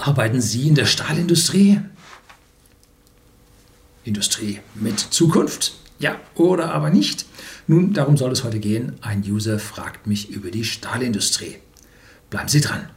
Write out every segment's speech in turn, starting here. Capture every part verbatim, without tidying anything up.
Arbeiten Sie in der Stahlindustrie? Industrie mit Zukunft? Ja oder aber nicht? Nun, darum soll es heute gehen. Ein User fragt mich über die Stahlindustrie. Bleiben Sie dran.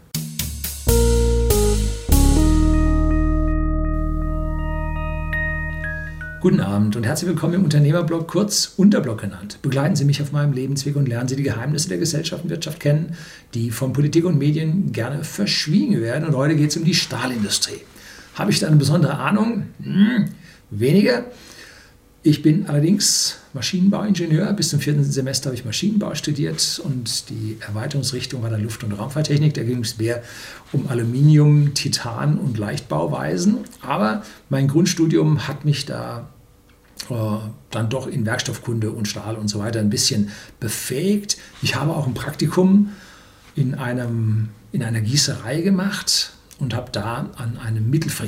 Guten Abend und herzlich willkommen im Unternehmerblog, kurz Unterblog genannt. Begleiten Sie mich auf meinem Lebensweg und lernen Sie die Geheimnisse der Gesellschaft und Wirtschaft kennen, die von Politik und Medien gerne verschwiegen werden. Und heute geht es um die Stahlindustrie. Habe ich da eine besondere Ahnung? Hm, weniger. Ich bin allerdings Maschinenbauingenieur. Bis zum vierten Semester habe ich Maschinenbau studiert und die Erweiterungsrichtung war dann Luft- und Raumfahrttechnik. Da ging es mehr um Aluminium, Titan und Leichtbauweisen. Aber mein Grundstudium hat mich da äh, dann doch in Werkstoffkunde und Stahl und so weiter ein bisschen befähigt. Ich habe auch ein Praktikum in, einem, in einer Gießerei gemacht und habe da an einem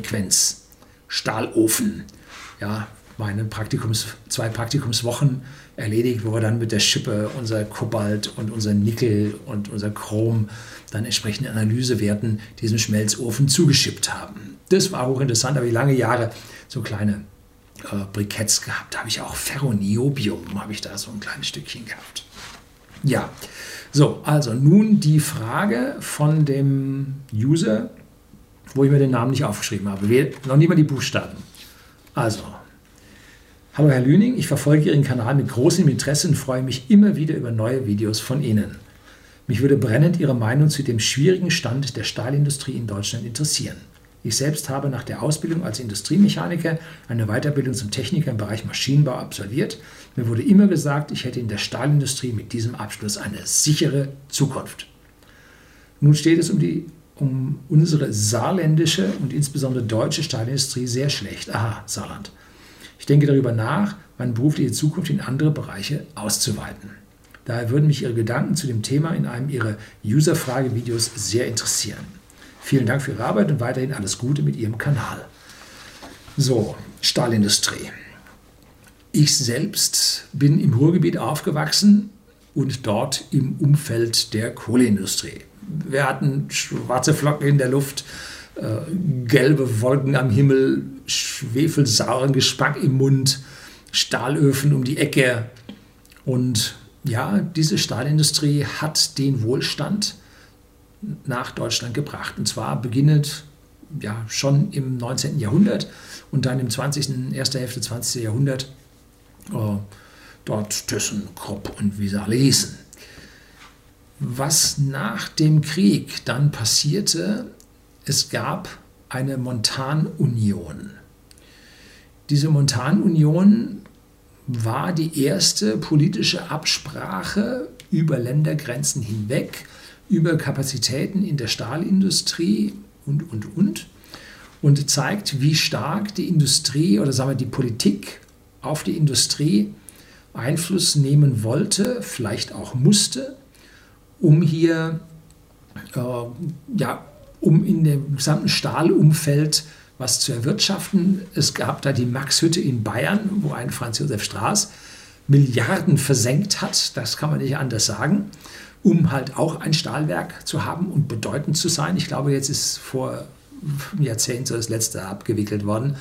Mittelfrequenz-Stahlofen, ja, meine Praktikums, zwei Praktikumswochen erledigt, wo wir dann mit der Schippe unser Kobalt und unser Nickel und unser Chrom dann entsprechende Analysewerten diesem Schmelzofen zugeschippt haben. Das war hochinteressant, aber ich lange Jahre so kleine äh, Briketts gehabt. Da habe ich auch Ferroniobium, habe ich da so ein kleines Stückchen gehabt. Ja, so, also nun die Frage von dem User, wo ich mir den Namen nicht aufgeschrieben habe. Wir, noch nicht mal die Buchstaben. Also, hallo Herr Lüning, ich verfolge Ihren Kanal mit großem Interesse und freue mich immer wieder über neue Videos von Ihnen. Mich würde brennend Ihre Meinung zu dem schwierigen Stand der Stahlindustrie in Deutschland interessieren. Ich selbst habe nach der Ausbildung als Industriemechaniker eine Weiterbildung zum Techniker im Bereich Maschinenbau absolviert. Mir wurde immer gesagt, ich hätte in der Stahlindustrie mit diesem Abschluss eine sichere Zukunft. Nun steht es um, die, um unsere saarländische und insbesondere deutsche Stahlindustrie sehr schlecht. Aha, Saarland. Ich denke darüber nach, meine berufliche Zukunft in andere Bereiche auszuweiten. Daher würden mich Ihre Gedanken zu dem Thema in einem Ihrer User-Frage-Videos sehr interessieren. Vielen Dank für Ihre Arbeit und weiterhin alles Gute mit Ihrem Kanal. So, Stahlindustrie. Ich selbst bin im Ruhrgebiet aufgewachsen und dort im Umfeld der Kohleindustrie. Wir hatten schwarze Flocken in der Luft, äh, gelbe Wolken am Himmel, schwefelsauren Geschmack im Mund, Stahlöfen um die Ecke. Und ja, diese Stahlindustrie hat den Wohlstand nach Deutschland gebracht. Und zwar beginnend ja, schon im neunzehnten Jahrhundert und dann im zwanzigsten, erster Hälfte zwanzigsten Jahrhundert äh, dort ThyssenKrupp und wie sie alle hießen. Was nach dem Krieg dann passierte, es gab eine Montanunion. Diese Montanunion war die erste politische Absprache über Ländergrenzen hinweg, über Kapazitäten in der Stahlindustrie und, und, und. Und zeigt, wie stark die Industrie oder sagen wir die Politik auf die Industrie Einfluss nehmen wollte, vielleicht auch musste, um hier äh, ja, um in dem gesamten Stahlumfeld was zu erwirtschaften. Es gab da die Maxhütte in Bayern, wo ein Franz Josef Strauß Milliarden versenkt hat, das kann man nicht anders sagen, um halt auch ein Stahlwerk zu haben und bedeutend zu sein. Ich glaube, jetzt ist vor einem Jahrzehnt so das letzte abgewickelt worden.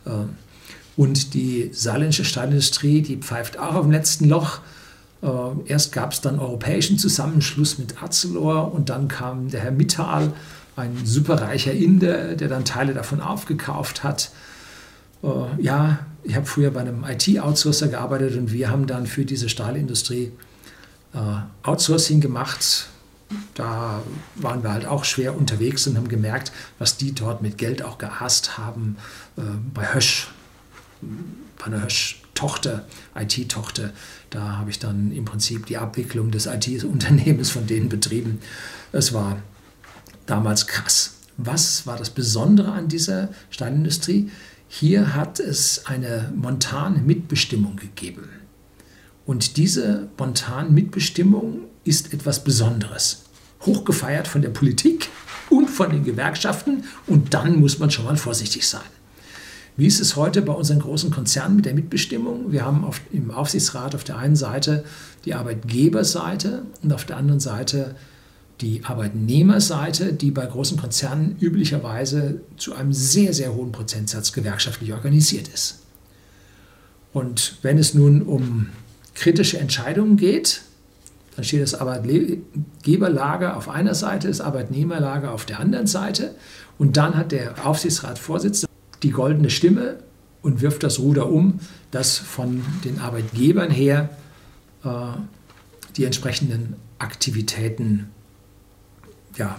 Und die saarländische Stahlindustrie, die pfeift auch auf dem letzten Loch. Erst gab es dann europäischen Zusammenschluss mit Arcelor und dann kam der Herr Mittal, ein superreicher Inder, der dann Teile davon aufgekauft hat. Äh, ja, ich habe früher bei einem I T-Outsourcer gearbeitet und wir haben dann für diese Stahlindustrie äh, Outsourcing gemacht. Da waren wir halt auch schwer unterwegs und haben gemerkt, was die dort mit Geld auch geaßt haben. Äh, bei Hösch, bei einer Hösch-Tochter, I T-Tochter, da habe ich dann im Prinzip die Abwicklung des I T-Unternehmens von denen betrieben. Es war damals krass. Was war das Besondere an dieser Stahlindustrie? Hier hat es eine Montan-Mitbestimmung gegeben. Und diese Montan-Mitbestimmung ist etwas Besonderes. Hochgefeiert von der Politik und von den Gewerkschaften. Und dann muss man schon mal vorsichtig sein. Wie ist es heute bei unseren großen Konzernen mit der Mitbestimmung? Wir haben auf, im Aufsichtsrat auf der einen Seite die Arbeitgeberseite und auf der anderen Seite die Arbeitnehmerseite, die bei großen Konzernen üblicherweise zu einem sehr, sehr hohen Prozentsatz gewerkschaftlich organisiert ist. Und wenn es nun um kritische Entscheidungen geht, dann steht das Arbeitgeberlager auf einer Seite, das Arbeitnehmerlager auf der anderen Seite. Und dann hat der Aufsichtsratsvorsitzende die goldene Stimme und wirft das Ruder um, dass von den Arbeitgebern her äh, die entsprechenden Aktivitäten ja,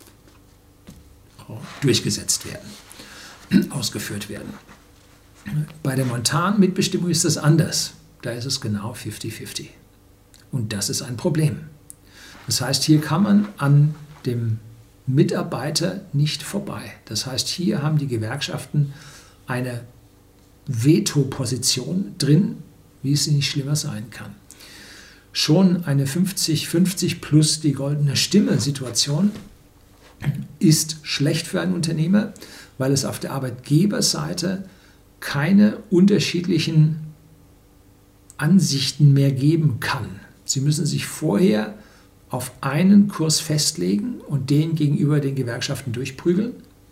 durchgesetzt werden, ausgeführt werden. Bei der Montanmitbestimmung ist das anders. Da ist es genau fifty fifty. Und das ist ein Problem. Das heißt, hier kann man an dem Mitarbeiter nicht vorbei. Das heißt, hier haben die Gewerkschaften eine Veto-Position drin, wie es nicht schlimmer sein kann. Schon eine fünfzig fünfzig plus die goldene Stimme-Situation ist schlecht für einen Unternehmer, weil es auf der Arbeitgeberseite keine unterschiedlichen Ansichten mehr geben kann. Sie müssen sich vorher auf einen Kurs festlegen und den gegenüber den Gewerkschaften durchprügeln.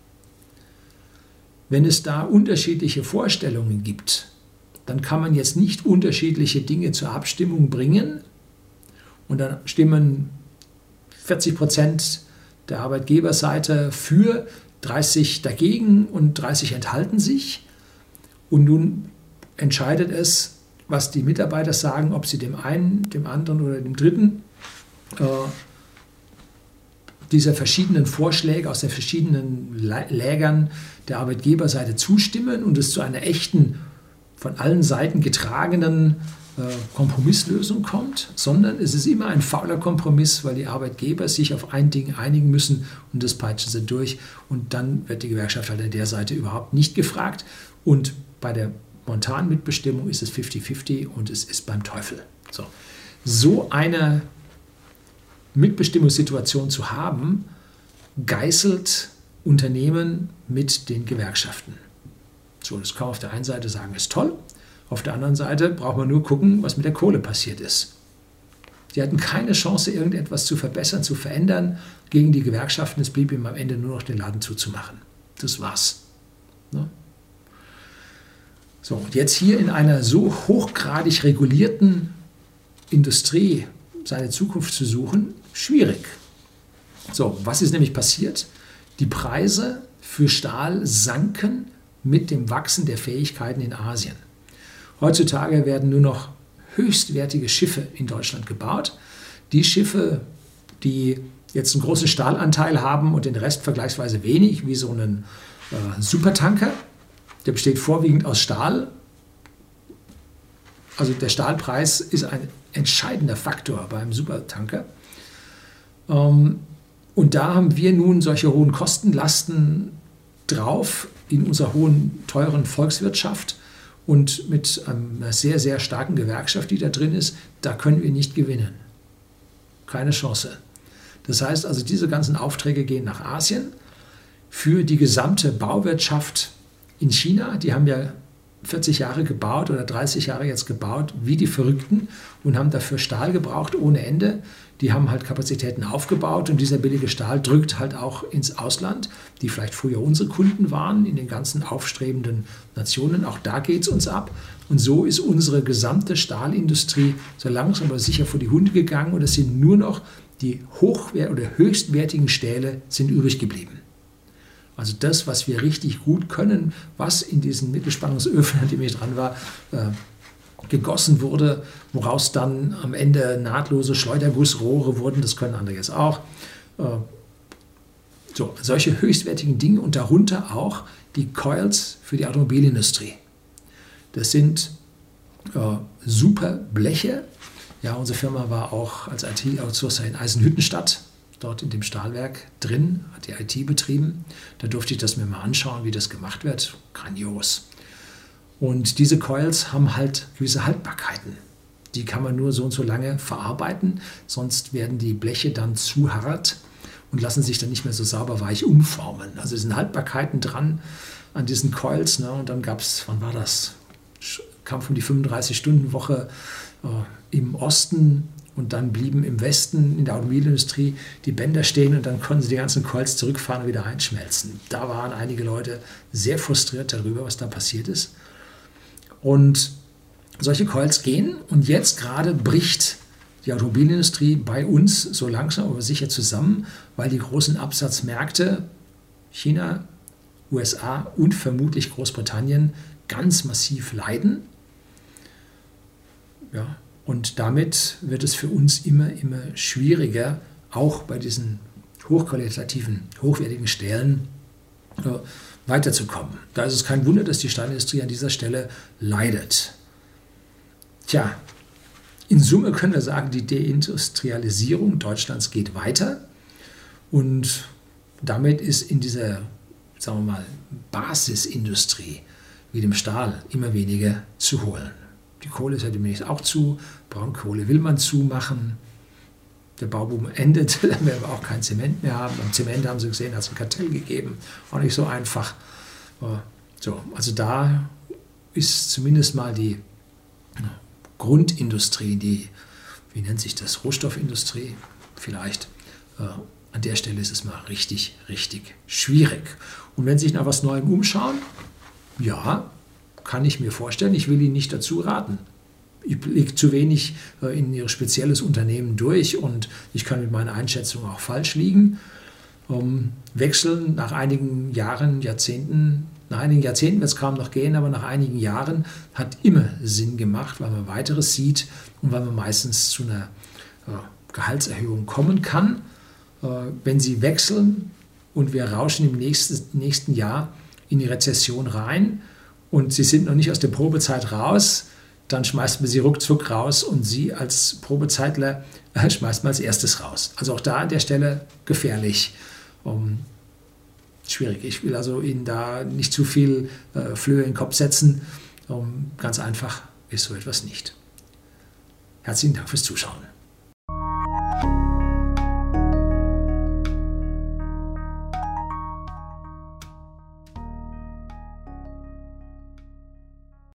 Wenn es da unterschiedliche Vorstellungen gibt, dann kann man jetzt nicht unterschiedliche Dinge zur Abstimmung bringen und dann stimmen vierzig Prozent der Arbeitgeberseite für, dreißig dagegen und dreißig enthalten sich. Und nun entscheidet es, was die Mitarbeiter sagen, ob sie dem einen, dem anderen oder dem dritten äh, dieser verschiedenen Vorschläge aus den verschiedenen Lägern der Arbeitgeberseite zustimmen und es zu einer echten, von allen Seiten getragenen äh, Kompromisslösung kommt, sondern es ist immer ein fauler Kompromiss, weil die Arbeitgeber sich auf ein Ding einigen müssen und das peitschen sie durch und dann wird die Gewerkschaft halt an der Seite überhaupt nicht gefragt und bei der Montanmitbestimmung ist es fifty fifty und es ist beim Teufel. So, so eine Mitbestimmungssituation zu haben, geißelt Unternehmen mit den Gewerkschaften. So, das kann man auf der einen Seite sagen, ist toll. Auf der anderen Seite braucht man nur gucken, was mit der Kohle passiert ist. Die hatten keine Chance, irgendetwas zu verbessern, zu verändern gegen die Gewerkschaften. Es blieb ihm am Ende nur noch den Laden zuzumachen. Das war's. Ne? So, und jetzt hier in einer so hochgradig regulierten Industrie seine Zukunft zu suchen, schwierig. So, was ist nämlich passiert? Die Preise für Stahl sanken mit dem Wachsen der Fähigkeiten in Asien. Heutzutage werden nur noch höchstwertige Schiffe in Deutschland gebaut. Die Schiffe, die jetzt einen großen Stahlanteil haben und den Rest vergleichsweise wenig, wie so einen äh, Supertanker, der besteht vorwiegend aus Stahl. Also der Stahlpreis ist ein entscheidender Faktor beim Supertanker. Ähm, und da haben wir nun solche hohen Kostenlasten drauf in unserer hohen, teuren Volkswirtschaft und mit einer sehr, sehr starken Gewerkschaft, die da drin ist, da können wir nicht gewinnen. Keine Chance. Das heißt also, diese ganzen Aufträge gehen nach Asien. Für die gesamte Bauwirtschaft in China, die haben ja vierzig Jahre gebaut oder dreißig Jahre jetzt gebaut, wie die Verrückten und haben dafür Stahl gebraucht ohne Ende. Die haben halt Kapazitäten aufgebaut und dieser billige Stahl drückt halt auch ins Ausland, die vielleicht früher unsere Kunden waren, in den ganzen aufstrebenden Nationen. Auch da geht es uns ab. Und so ist unsere gesamte Stahlindustrie so langsam aber sicher vor die Hunde gegangen und es sind nur noch die hochwert- oder höchstwertigen Stähle sind übrig geblieben. Also das, was wir richtig gut können, was in diesen Mittelspannungsöfen, an dem ich dran war, äh, gegossen wurde, woraus dann am Ende nahtlose Schleudergussrohre wurden, das können andere jetzt auch. Äh, so, solche höchstwertigen Dinge und darunter auch die Coils für die Automobilindustrie. Das sind äh, super Bleche. Ja, unsere Firma war auch als I T-Outsourcer in Eisenhüttenstadt, dort in dem Stahlwerk drin, hat die I T betrieben. Da durfte ich das mir mal anschauen, wie das gemacht wird. Grandios. Und diese Coils haben halt gewisse Haltbarkeiten. Die kann man nur so und so lange verarbeiten, sonst werden die Bleche dann zu hart und lassen sich dann nicht mehr so sauber weich umformen. Also es sind Haltbarkeiten dran an diesen Coils. Ne? Und dann gab es, wann war das? Kampf um die fünfunddreißig Stunden Woche äh, im Osten und dann blieben im Westen in der Automobilindustrie die Bänder stehen und dann konnten sie die ganzen Colts zurückfahren und wieder einschmelzen. Da waren einige Leute sehr frustriert darüber, was da passiert ist. Und solche Colts gehen und jetzt gerade bricht die Automobilindustrie bei uns so langsam aber sicher zusammen, weil die großen Absatzmärkte China, U S A und vermutlich Großbritannien ganz massiv leiden. Ja, und damit wird es für uns immer, immer schwieriger, auch bei diesen hochqualitativen, hochwertigen Stellen äh, weiterzukommen. Da ist es kein Wunder, dass die Stahlindustrie an dieser Stelle leidet. Tja, in Summe können wir sagen, die Deindustrialisierung Deutschlands geht weiter und damit ist in dieser, sagen wir mal, Basisindustrie wie dem Stahl immer weniger zu holen. Die Kohle ist ja demnächst auch zu, Braunkohle will man zumachen. Der Bauboom endet, dann werden wir auch kein Zement mehr haben. Beim Zement haben Sie gesehen, hat es ein Kartell gegeben. Auch nicht so einfach. So, also da ist zumindest mal die Grundindustrie, die, wie nennt sich das, Rohstoffindustrie vielleicht. An der Stelle ist es mal richtig, richtig schwierig. Und wenn Sie sich nach was Neuem umschauen, ja, kann ich mir vorstellen, ich will Ihnen nicht dazu raten. Ich blicke zu wenig äh, in Ihr spezielles Unternehmen durch und ich kann mit meiner Einschätzung auch falsch liegen. Ähm, wechseln nach einigen Jahren, Jahrzehnten, nach einigen Jahrzehnten wird es kaum noch gehen, aber nach einigen Jahren hat immer Sinn gemacht, weil man weiteres sieht und weil man meistens zu einer äh, Gehaltserhöhung kommen kann. Äh, wenn Sie wechseln und wir rauschen im nächsten, nächsten Jahr in die Rezession rein, und Sie sind noch nicht aus der Probezeit raus, dann schmeißt man Sie ruckzuck raus und Sie als Probezeitler äh, schmeißt man als erstes raus. Also auch da an der Stelle gefährlich. Um, schwierig. Ich will also Ihnen da nicht zu viel äh, Flöhe in den Kopf setzen. Um, ganz einfach ist so etwas nicht. Herzlichen Dank fürs Zuschauen.